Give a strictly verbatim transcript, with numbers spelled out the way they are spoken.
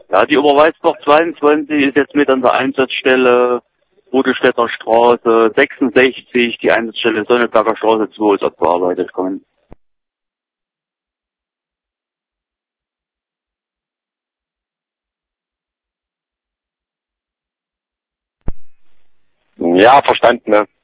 Ja, die Oberwaldsbach zweiundzwanzig ist jetzt mit an der Einsatzstelle Rodestädter Straße sechsundsechzig, die Einsatzstelle Sonneberger Straße zwei ist abgearbeitet worden. Ja, verstanden, ne?